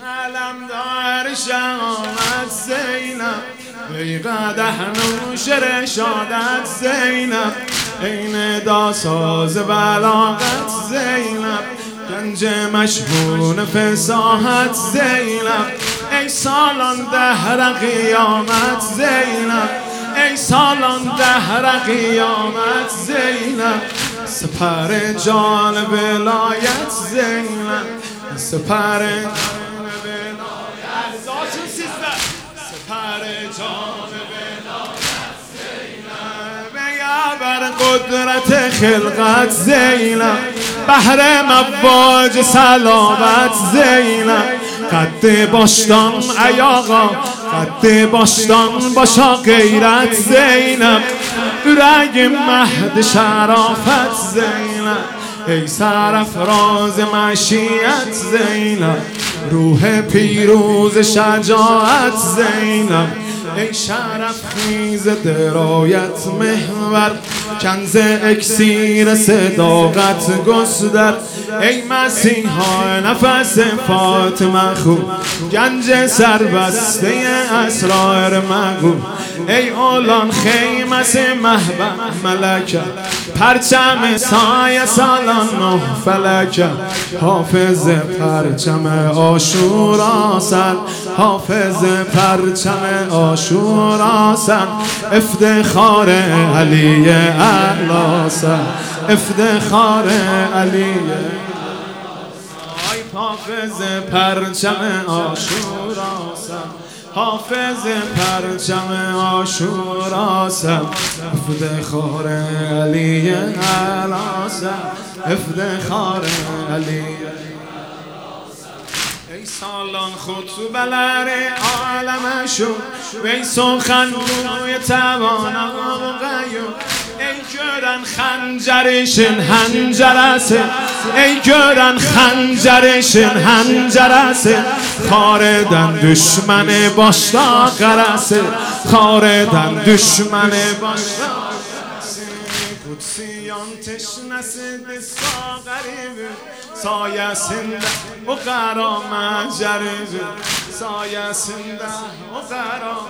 علمدار شهامت زینب ای قدح نوش رشادت زینب ای نداساز بلاغت زینب گنج مشهون فصاحت زینب ای سالان دهر قیامت زینب ای سالان دهر قیامت زینب سپر جان ولایت زینب سپر جان ولایت زینب یا بر قدرت خلقت زینب بحر مواج سلامت زینب قد باشتان ای آقا قد باشتان باشا غیرت زینب رگ مهد شرافت زینب ای سرافراز مشیت زینب روح پیروز شجاعت زینب ای شرف خیز درایت محور کنز اکسیر صداقت گستر ای مسیحا نفس فاطمه خو گنج سربسته اسرار مگو ای اولان خیمس محبت ملکه پرچم سایه سالان نه فلکه حافظ پرچم عاشورا سن حافظ پرچم عاشورا سن افتخار علی اعلی سن افتخار علی حافظ پرچم عاشورا سن حافظ پرچم عاشورا سن افتخار علی اعلی سن افتخار علی ای سالان خود تو بلر عالم شد وی سخن روی توانا و غیو ای گرن خنجرشن هنجرسه ای گرن خنجرشن هنجرسه خاردن دشمن باشتا قرسه خاردن دشمن باشتا قدسیان تشنسه دستا غریبه سایه سنده و قرام جریبه سایه سنده و قرام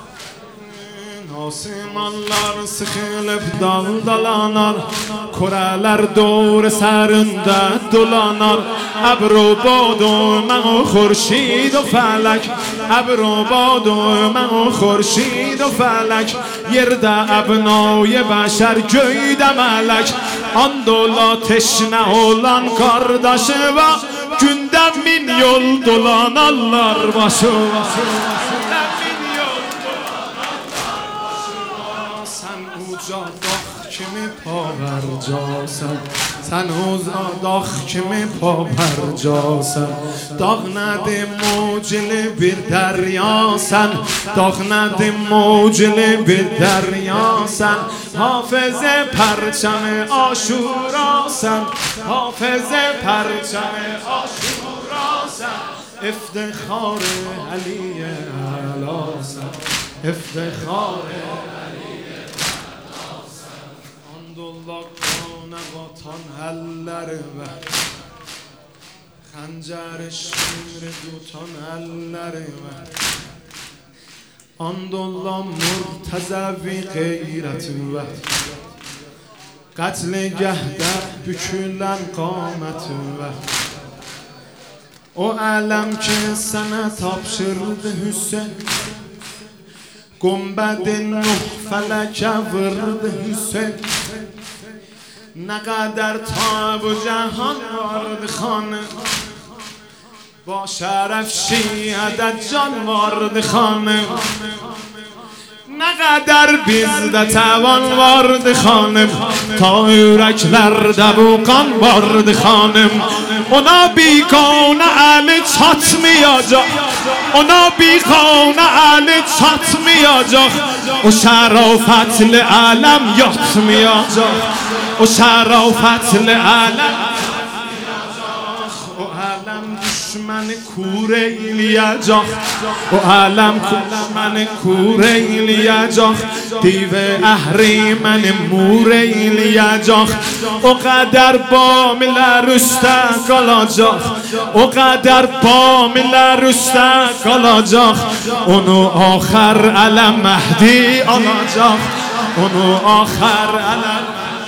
Osmanlar sıkılıp daldalanır Koreler doğru serinde dolanar Ebru badı men o khurşid o felek Ebru badı men o khurşid o felek Yerde ebnay beşer göyde melek Andola teşne olan kardeşi ve Günden bin yol dolanarlar başı داخ که می پا بر جاسم سن اوزا داخ که می پا بر جاسم داغ نده موجل بر دریاسن داغ نده موجل بر دریاسن حافظ پرچم عاشوراسن حافظ پرچم عاشوراسن افتخار علی اعلاسن افتخار Allah'tan vatan elleri ver Xəncər şimri tutan elleri ver Andollah murtəzəvi qeyrəti ver Qətli gəhdə bükülən qaməti ver O ələm ki sənə tapşırdı Hüseyin گنبد نه فلک ورد حسین نقدر تاب و جهان وارد خانه با شرف شیعت جان وارد خانه نقدر بیزده توان وارد خانم تا یورکler دبوقان وارد خانم Ona بیگانه علی çatmayacak Ona بیگانه علی çatmayacak O şerafetli alem yatmayacak O şerafetli alem O alem düşman من کوره ایلیجاخ و علم کل من کوره ایلیجاخ دیو اهری من موره ایلیجاخ و قدر بامل رسته کلاجاخ و قدر بامل رسته کلاجاخ اونو آخر علم مهدی آلاجاخ اونو آخر علم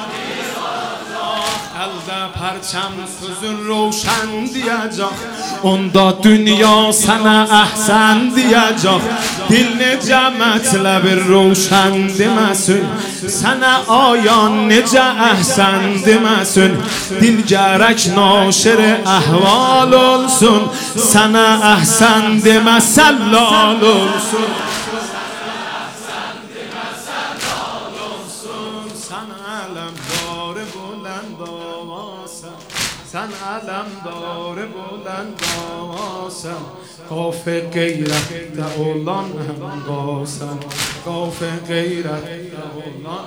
پرچم سوزون روشن دیجاخ اوندا دنیا سنه احسن دیجاخ دل نجا مطلب روشن دمسون سنه آیان نجا احسن دمسون دل جرک ناشر احوال السون سنه احسن دمسلال السون سن علم دار بلند آسم قاف غیرت دولان هم قاسم قاف غیرت دولان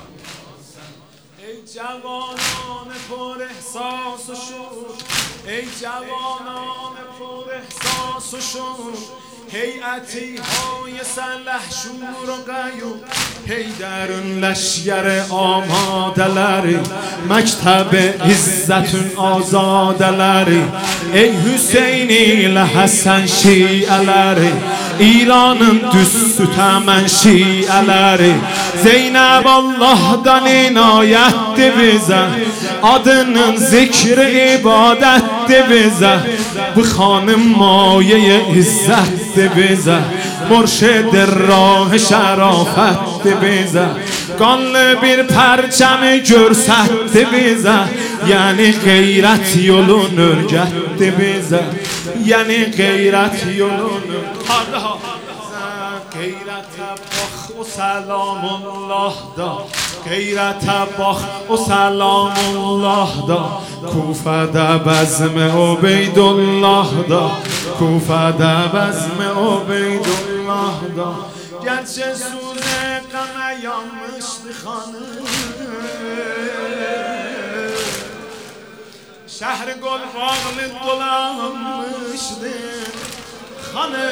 ای جوانان پر احساس و شور ای جوانان پر احساس و شور هیئتی های سلح شور و قیوم هیدرون لشگر آمادلری مکتب عزتون آزادلری ای حسینی لحسن شیعلری ایرانın düz tutamən şiələri Zeynəb Allah'dan inayətdir bizə Adının zikri ibadətdir bizə Bu xanım maye izzətdir bizə Murşid rah şərafətdir bizə Qanlı bir pərçəmi görsətdir bizə Yəni qeyrət yolun örgətdir bizə Yəni qeyrət yolun غیرت باخ و سلام الله دا غیرت باخ و سلام الله دا کوفه دا بزم عبید الله دا کوفه دا بزم عبید الله دا گرچه سوز غم یامشت خانه شهر گل باغل دلمشت خانه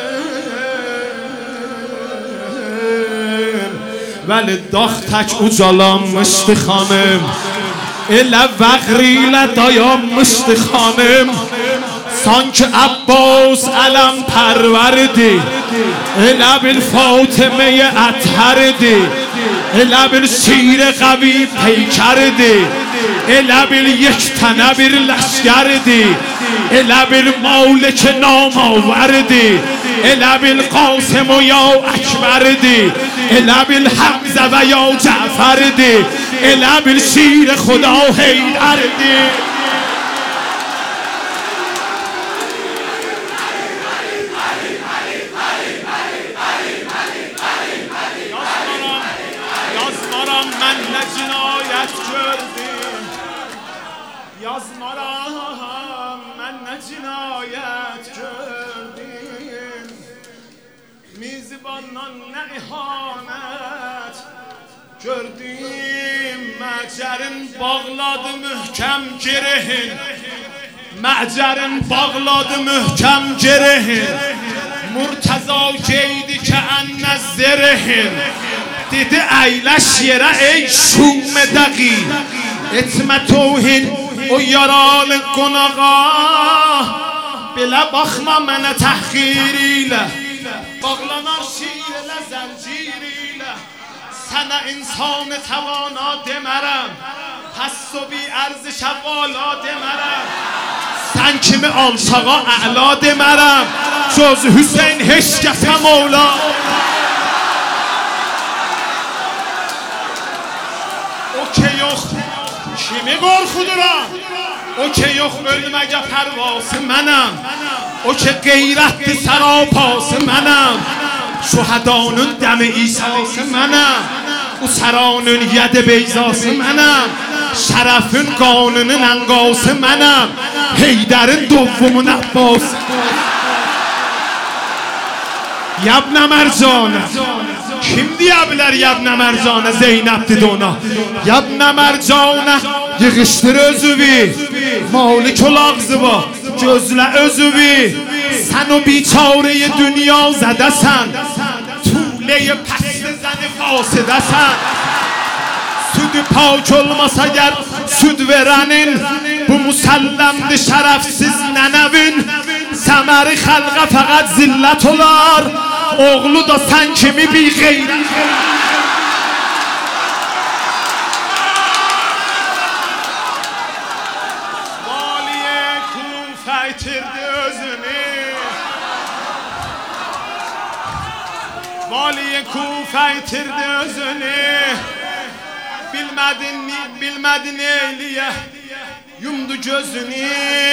ولی داغ تک ucalanmıştı xanım Elə vəğri ilə dayanmıştı xanım Sanki Abbas ələm pərvərdi Elə bil Fatıməyə ətərdi Elə bil şir qəvi peykərdi Elə bil یک tənə bir ləşgərdi Elə bil Malik namavərdi Elə bil Qasım و یا اکبردی Elə bil حمزه و یا جعفردی Elə bil شیر خدا حیدردی Yazmaram mən nə cinayət gördüm Yazmaram mən nə cinayət gördüm Mizbandan nə ihanət gördüm Məcərin bağladı mühkəm girehin Məcərin bağladı mühkəm girehin Murtaza geydi ki ənə zirihin Dedi əyləş yerə ey şum dəqi Etmə tohin o yaralı qonağa Belə baxma mənə təhqir ilə Bağlanar şir ilə zəncir ilə Sənə insan təvana demərəm Pəs o bi ərziş əvvala demərəm Sən kimi alçağa əla demərəm Söz Hüseyin heç kəsə mavla O ki yox kimi qorxuduram O ki yox ölməgə pərvası mənəm O ki qeyrətli sərapası mənəm Şuhadanın dəmi İsası mənəm Usaranın yəd beyzası mənəm Şərəfin qanunun ənqası mənəm Heydərin dovumun əbbası Yabna Mərcanə Kim deyə bilər Yabna Mərcanə Zeynəbdir ona Yabna Mərcanə Yığışdır özüvi Malik ol ağzı var جزل عضوی سن و بیچاره دنیا زده سن طوله پست زن فاسده سن südü pak olmasa gel süd verenin bu musallemdi şerefsiz nenevin semeri halqa faqat zillet olar oğlu da sen kimi bir geyret valiye Kufa itirdi özünü valiye Kufa itirdi özünü bilmedin eyliye yumdu gözünü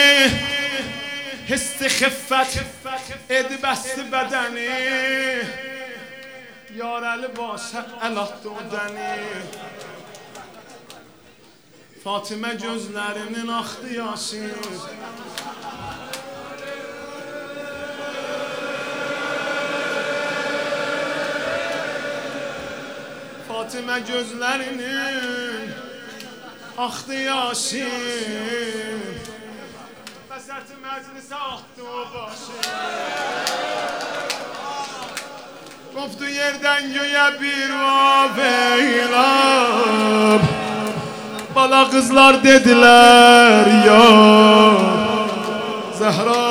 hissi xiffet edi besti bedeni yareli başı el attı o deni Fatime gözlerinin aktı yaşı Fatime gözlerinin aktı yaşı Fesat-ı meclise attı o başı Koptu yerden göğe bir vaveylab Bala kızlar dediler ya Zehra